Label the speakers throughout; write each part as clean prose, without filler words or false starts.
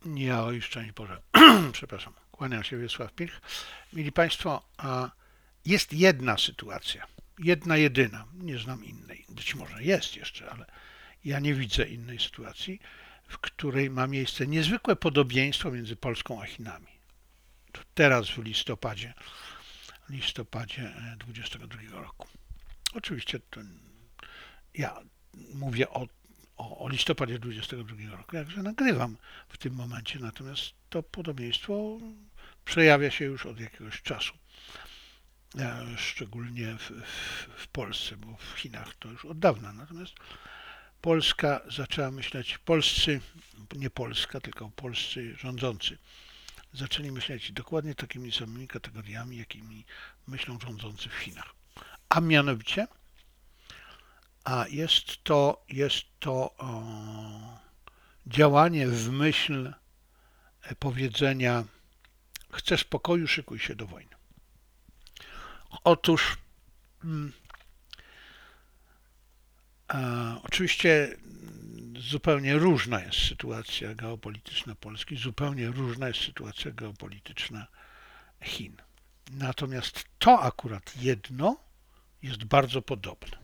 Speaker 1: Ja już szczęść Boże. Przepraszam. Kłaniam się Wiesław Pilch. Mili Państwo, jest jedna sytuacja. Jedna, jedyna. Nie znam innej. Być może jest jeszcze, ale ja nie widzę innej sytuacji, w której ma miejsce niezwykłe podobieństwo między Polską a Chinami. Teraz w listopadzie 22 roku. Oczywiście to ja mówię o listopadzie 22 roku, jakże nagrywam w tym momencie, natomiast to podobieństwo przejawia się już od jakiegoś czasu, szczególnie w Polsce, bo w Chinach to już od dawna. Natomiast Polska zaczęła myśleć, nie Polska, tylko polscy rządzący zaczęli myśleć dokładnie takimi samymi kategoriami, jakimi myślą rządzący w Chinach. A mianowicie, jest to działanie w myśl powiedzenia: chcesz pokoju, szykuj się do wojny. Otóż oczywiście zupełnie różna jest sytuacja geopolityczna Polski, zupełnie różna jest sytuacja geopolityczna Chin. Natomiast to akurat jedno jest bardzo podobne.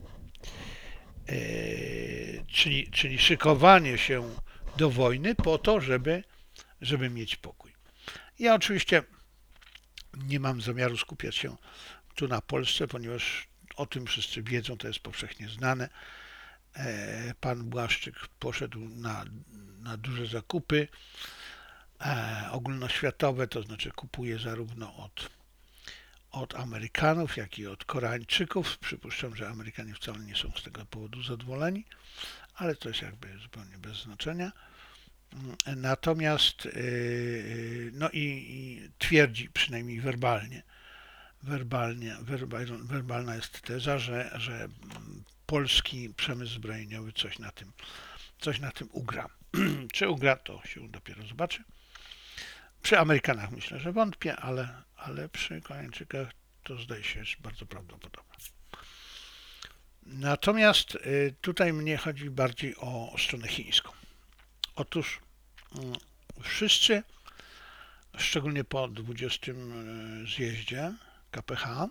Speaker 1: Czyli szykowanie się do wojny po to, żeby mieć pokój. Ja oczywiście nie mam zamiaru skupiać się tu na Polsce, ponieważ o tym wszyscy wiedzą, to jest powszechnie znane. Pan Błaszczyk poszedł na duże zakupy ogólnoświatowe, to znaczy kupuje zarówno od Amerykanów, jak i od Koreańczyków. Przypuszczam, że Amerykanie wcale nie są z tego powodu zadowoleni, ale to jest jakby zupełnie bez znaczenia. Natomiast no i twierdzi przynajmniej werbalna jest teza, że polski przemysł zbrojeniowy coś na tym ugra. Czy ugra, to się dopiero zobaczy. Przy Amerykanach myślę, że wątpię, ale przy Koreańczykach to zdaje się jest bardzo prawdopodobne. Natomiast tutaj mnie chodzi bardziej o stronę chińską. Otóż wszyscy, szczególnie po 20. zjeździe KPH,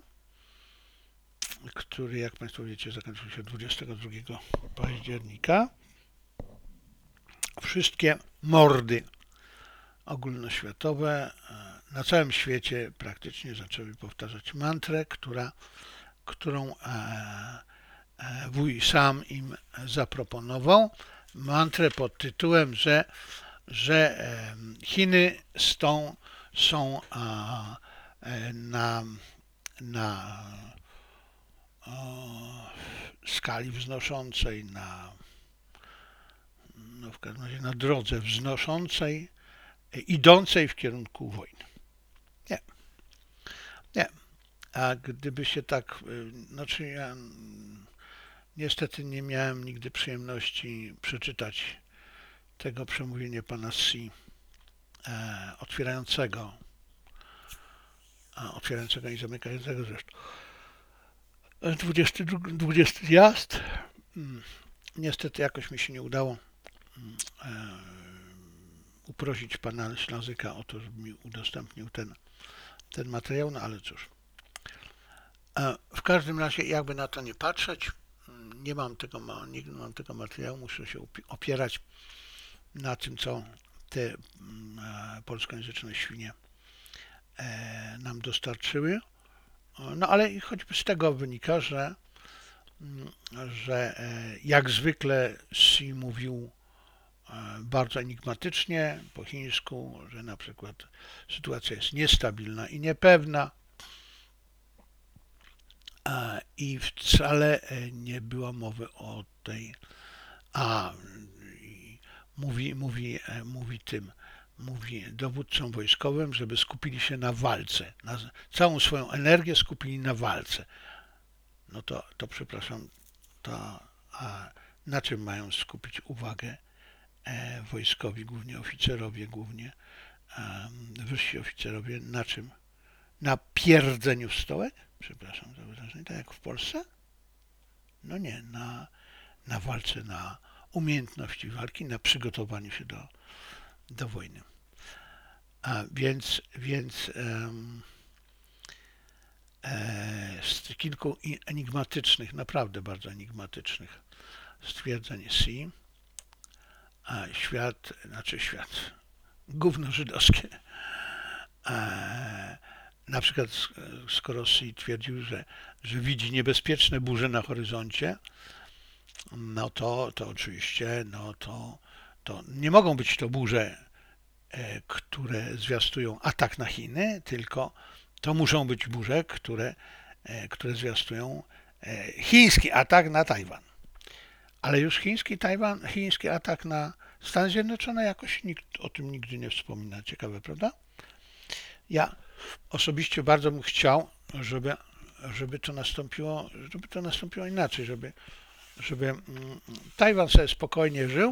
Speaker 1: który, jak Państwo wiecie, zakończył się 22 października, wszystkie mordy ogólnoświatowe na całym świecie praktycznie zaczęły powtarzać mantrę, którą wuj sam im zaproponował. Mantrę pod tytułem, że Chiny są na skali wznoszącej, no w każdym razie na drodze wznoszącej, idącej w kierunku wojny. Nie. Nie. A gdyby się tak, znaczy ja niestety nie miałem nigdy przyjemności przeczytać tego przemówienia pana Xi otwierającego i zamykającego zresztą 20 zjazd. Niestety jakoś mi się nie udało uprosić pana Ślązyka o to, żeby mi udostępnił ten materiał, no ale cóż. W każdym razie, jakby na to nie patrzeć, nie mam tego materiału, muszę się opierać na tym, co te polskojęzyczne świnie nam dostarczyły. No ale choćby z tego wynika, że jak zwykle Xi mówił bardzo enigmatycznie po chińsku, że na przykład sytuacja jest niestabilna i niepewna i wcale nie było mowy o tej mówi dowódcom wojskowym, żeby skupili się na walce, całą swoją energię skupili na walce. No to przepraszam, na czym mają skupić uwagę wojskowi, głównie oficerowie, głównie wyżsi oficerowie, na czym? Na pierdzeniu w stołek? Przepraszam za wyrażenie, tak jak w Polsce? No nie, na walce, na umiejętności walki, na przygotowaniu się do wojny. Więc z kilku enigmatycznych, naprawdę bardzo enigmatycznych stwierdzeń świat, gówno żydowskie, na przykład skoro twierdził, że widzi niebezpieczne burze na horyzoncie, no to oczywiście, to nie mogą być to burze, które zwiastują atak na Chiny, tylko to muszą być burze, które zwiastują chiński atak na Tajwan. Ale już chiński atak na Stany Zjednoczone, jakoś nikt o tym nigdy nie wspomina. Ciekawe, prawda? Ja osobiście bardzo bym chciał, żeby to nastąpiło inaczej, żeby Tajwan sobie spokojnie żył,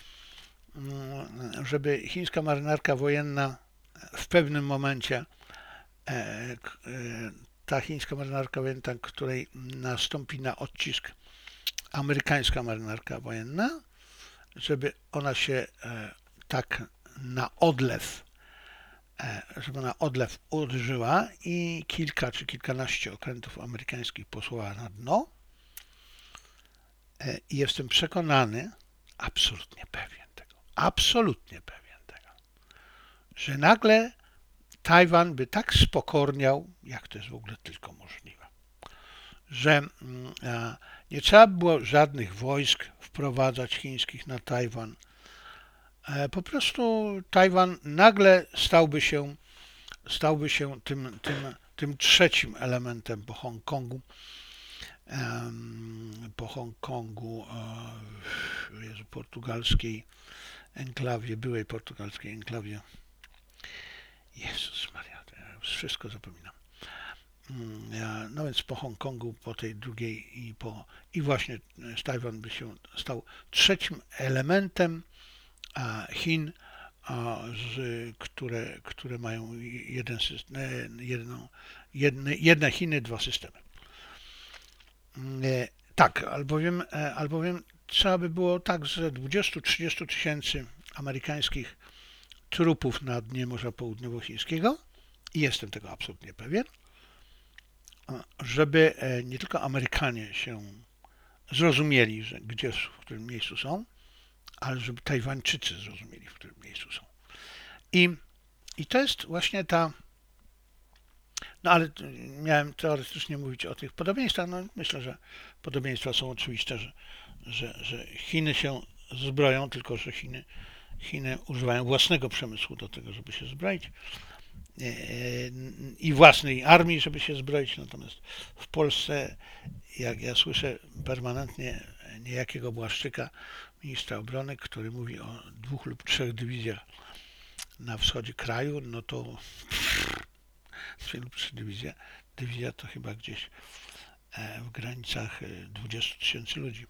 Speaker 1: żeby chińska marynarka wojenna w pewnym momencie, ta chińska marynarka wojenna, której nastąpi na odcisk amerykańska marynarka wojenna, żeby ona się tak na odlew uderzyła i kilka czy kilkanaście okrętów amerykańskich posłała na dno. I jestem przekonany, absolutnie pewien tego, że nagle Tajwan by tak spokorniał, jak to jest w ogóle tylko możliwe, że nie trzeba było żadnych wojsk wprowadzać chińskich na Tajwan. Po prostu Tajwan nagle stałby się tym trzecim elementem po Hongkongu, portugalskiej enklawie, byłej portugalskiej enklawie. Jezus Maria, ja wszystko zapominam. No więc po Hongkongu, po tej drugiej i właśnie Tajwan by się stał trzecim elementem Chin, które mają jedne Chiny, dwa systemy. Tak, albowiem trzeba by było tak, że 20-30 tysięcy amerykańskich trupów na dnie Morza Południowochińskiego, i jestem tego absolutnie pewien, żeby nie tylko Amerykanie się zrozumieli, że w którym miejscu są, ale żeby Tajwańczycy zrozumieli, w którym miejscu są. I to jest właśnie no ale miałem teoretycznie mówić o tych podobieństwach, no myślę, że podobieństwa są oczywiste, że Chiny się zbroją, tylko że Chiny używają własnego przemysłu do tego, żeby się zbroić i własnej armii, żeby się zbroić, natomiast w Polsce, jak ja słyszę permanentnie niejakiego Błaszczyka, ministra obrony, który mówi o 2 lub 3 dywizjach na wschodzie kraju, no to 2 lub 3 dywizja to chyba gdzieś w granicach 20 tysięcy ludzi.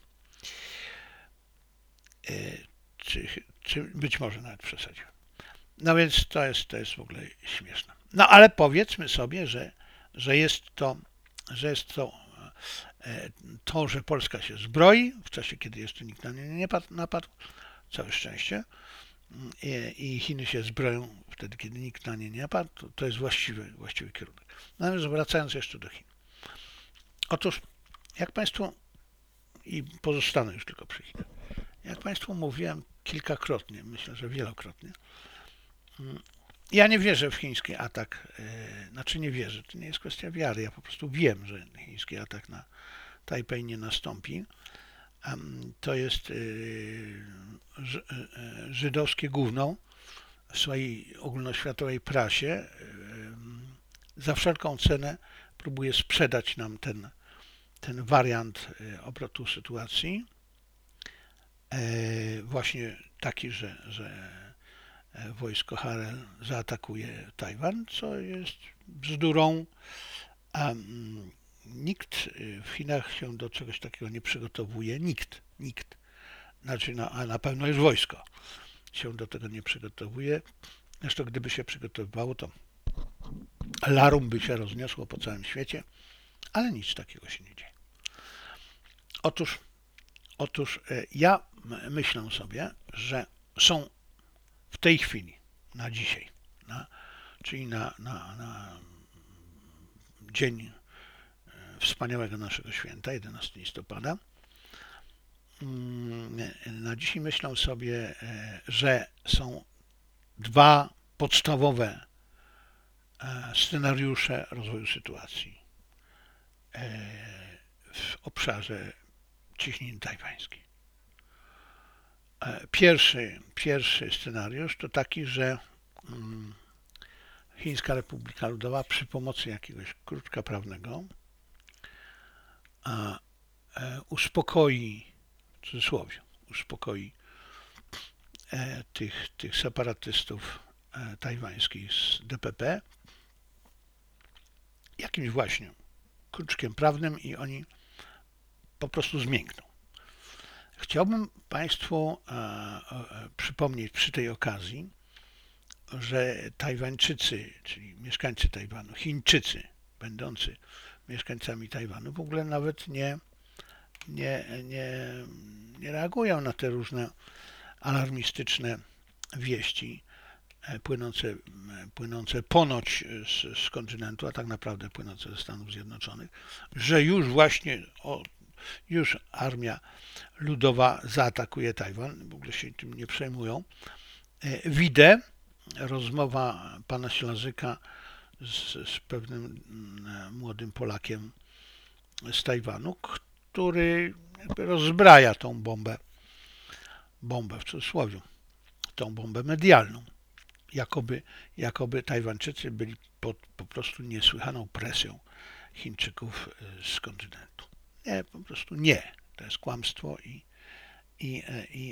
Speaker 1: Czy być może nawet w przesadzie. No więc to jest w ogóle śmieszne. No ale powiedzmy sobie, że jest to, że Polska się zbroi w czasie, kiedy jeszcze nikt na nie nie napadł, całe szczęście, i Chiny się zbroją wtedy, kiedy nikt na nie nie napadł, to jest właściwy kierunek. Natomiast wracając jeszcze do Chin. Otóż, jak Państwu, i pozostanę już tylko przy Chinach, jak Państwu mówiłem kilkakrotnie, myślę, że wielokrotnie, ja nie wierzę w chiński atak, znaczy nie wierzę, to nie jest kwestia wiary, ja po prostu wiem, że chiński atak na Tajpej nie nastąpi. To jest żydowskie gówno w swojej ogólnoświatowej prasie. Za wszelką cenę próbuje sprzedać nam ten wariant obrotu sytuacji. Właśnie taki, że wojsko Harel zaatakuje Tajwan, co jest bzdurą. Nikt w Chinach się do czegoś takiego nie przygotowuje. Nikt. Znaczy, a na pewno już wojsko się do tego nie przygotowuje. Zresztą gdyby się przygotowywało, to larum by się rozniosło po całym świecie, ale nic takiego się nie dzieje. Otóż ja myślę sobie, że są w tej chwili, na dzisiaj, czyli na dzień wspaniałego naszego święta, 11 listopada. Na dzisiaj myślą sobie, że są dwa podstawowe scenariusze rozwoju sytuacji w obszarze cieśniny tajwańskiej. Pierwszy scenariusz to taki, że Chińska Republika Ludowa przy pomocy jakiegoś kruczka prawnego uspokoi, w cudzysłowie, uspokoi tych separatystów tajwańskich z DPP jakimś właśnie kruczkiem prawnym i oni po prostu zmiękną. Chciałbym Państwu przypomnieć przy tej okazji, że Tajwańczycy, czyli mieszkańcy Tajwanu, Chińczycy będący mieszkańcami Tajwanu w ogóle nawet nie reagują na te różne alarmistyczne wieści płynące ponoć z kontynentu, a tak naprawdę płynące ze Stanów Zjednoczonych, że już właśnie już armia ludowa zaatakuje Tajwan, w ogóle się tym nie przejmują. Widzę rozmowa pana Ślazyka z pewnym młodym Polakiem z Tajwanu, który jakby rozbraja tą bombę w cudzysłowie, tą bombę medialną. Jakoby Tajwańczycy byli pod po prostu niesłychaną presją Chińczyków z kontynentu. Nie, po prostu nie. To jest kłamstwo i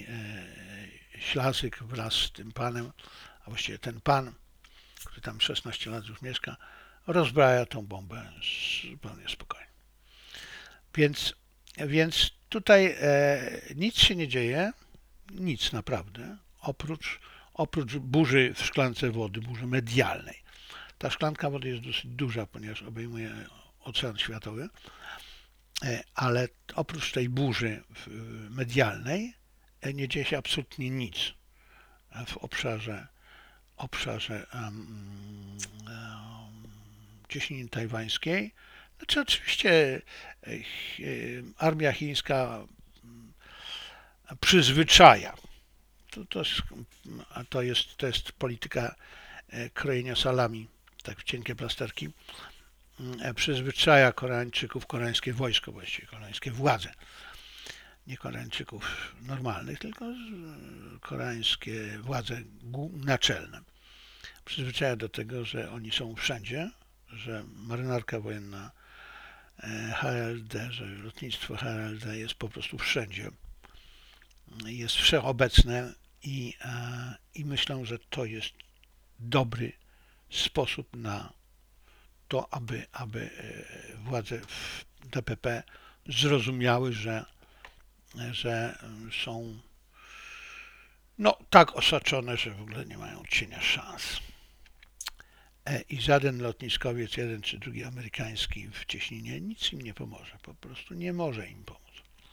Speaker 1: Ślazyk wraz z tym panem, a właściwie ten pan, który tam 16 lat już mieszka, rozbraja tą bombę zupełnie spokojnie. Więc tutaj nic się nie dzieje, nic naprawdę, oprócz burzy w szklance wody, burzy medialnej. Ta szklanka wody jest dosyć duża, ponieważ obejmuje ocean światowy, ale oprócz tej burzy medialnej nie dzieje się absolutnie nic w obszarze cieśniny tajwańskiej. Znaczy oczywiście armia chińska przyzwyczaja. To jest polityka krojenia salami, tak w cienkie plasterki. Przyzwyczaja Koreańczyków, koreańskie wojsko właściwie, koreańskie władze. Nie Koreańczyków normalnych, tylko koreańskie władze naczelne. Przyzwyczaja do tego, że oni są wszędzie, że marynarka wojenna HLD, że lotnictwo HLD jest po prostu wszędzie. Jest wszechobecne i myślę, że to jest dobry sposób na to, aby władze w DPP zrozumiały, że są tak osaczone, że w ogóle nie mają cienia szans. I żaden lotniskowiec, jeden czy drugi amerykański w cieśninie nic im nie pomoże, po prostu nie może im pomóc.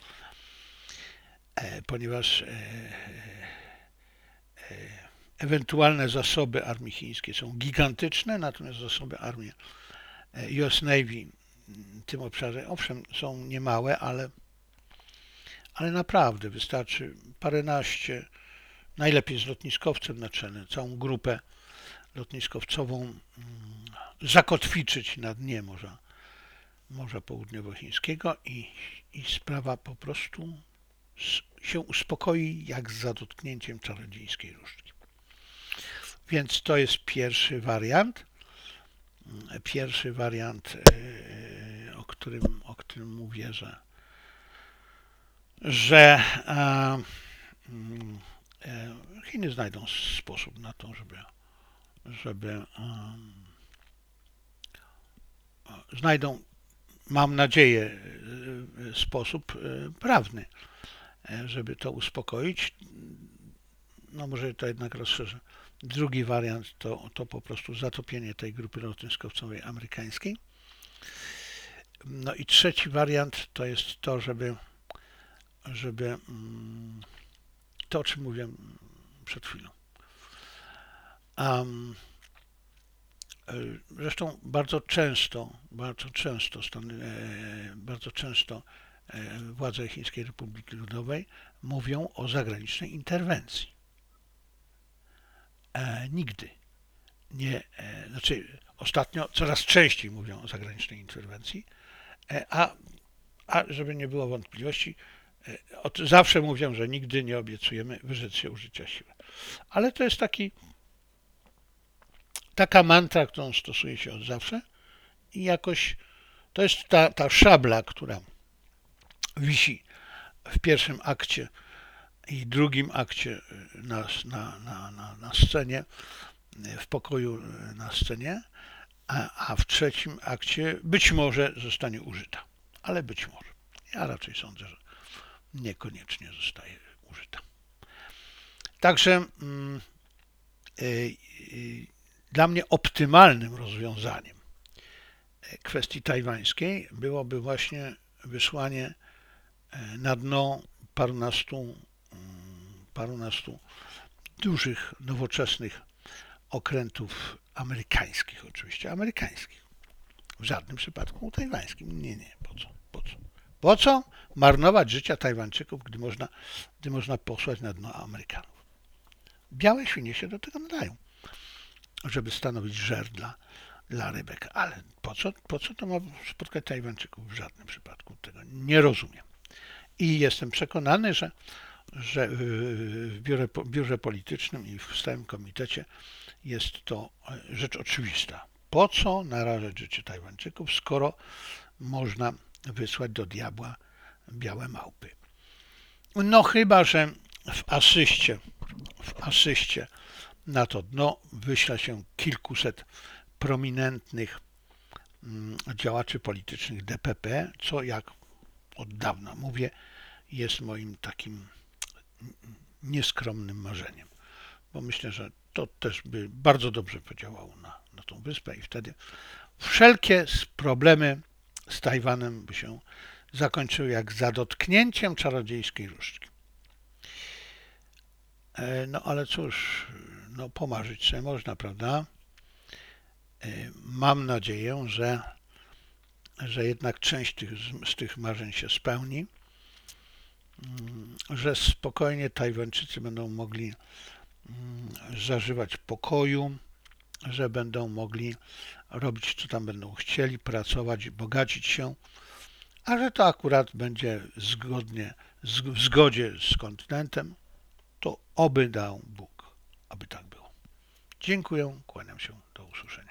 Speaker 1: Ponieważ ewentualne zasoby armii chińskiej są gigantyczne, natomiast zasoby armii US Navy w tym obszarze, owszem, są niemałe, ale naprawdę wystarczy paręnaście, najlepiej z lotniskowcem na czele, całą grupę lotniskowcową zakotwiczyć na dnie Morza Południowochińskiego i sprawa po prostu się uspokoi jak za dotknięciem czarodziejskiej różdżki. Więc to jest pierwszy wariant. O którym mówię, że Chiny znajdą sposób na to, żeby znajdą, mam nadzieję, sposób prawny, żeby to uspokoić. No może to jednak rozszerzę. Drugi wariant to po prostu zatopienie tej grupy lotniskowcowej amerykańskiej. No i trzeci wariant to jest to, żeby to, o czym mówiłem przed chwilą. Zresztą bardzo często władze Chińskiej Republiki Ludowej mówią o zagranicznej interwencji. Nigdy nie, znaczy ostatnio coraz częściej mówią o zagranicznej interwencji, a żeby nie było wątpliwości, zawsze mówią, że nigdy nie obiecujemy wyrzec się użycia siły. Ale to jest taka mantra, którą stosuje się od zawsze i jakoś to jest ta szabla, która wisi w pierwszym akcie i drugim akcie na scenie, w pokoju na scenie, a w trzecim akcie być może zostanie użyta. Ale być może. Ja raczej sądzę, że niekoniecznie zostaje użyta. Także dla mnie optymalnym rozwiązaniem kwestii tajwańskiej byłoby właśnie wysłanie na dno parunastu dużych, nowoczesnych okrętów amerykańskich, oczywiście amerykańskich. W żadnym przypadku tajwańskim. Nie. Po co marnować życia Tajwańczyków, gdy można posłać na dno Amerykanów? Białe świnie się do tego nadają, żeby stanowić żer dla rybek. Ale po co to ma spotkać Tajwańczyków? W żadnym przypadku tego nie rozumiem. I jestem przekonany, że w biurze politycznym i w stałym komitecie jest to rzecz oczywista. Po co narażać życie Tajwańczyków, skoro można wysłać do diabła białe małpy? No chyba, że w asyście na to dno wyśla się kilkuset prominentnych działaczy politycznych DPP, co jak od dawna mówię, jest moim takim nieskromnym marzeniem, bo myślę, że to też by bardzo dobrze podziałało na tą wyspę i wtedy wszelkie problemy z Tajwanem by się zakończyły jak za dotknięciem czarodziejskiej różdżki. No ale cóż, no pomarzyć sobie można, prawda? Mam nadzieję, że jednak część z tych marzeń się spełni, że spokojnie Tajwańczycy będą mogli zażywać pokoju, że będą mogli robić, co tam będą chcieli, pracować, bogacić się, a że to akurat będzie w zgodzie z kontynentem, to oby dał Bóg, aby tak było. Dziękuję, kłaniam się, do usłyszenia.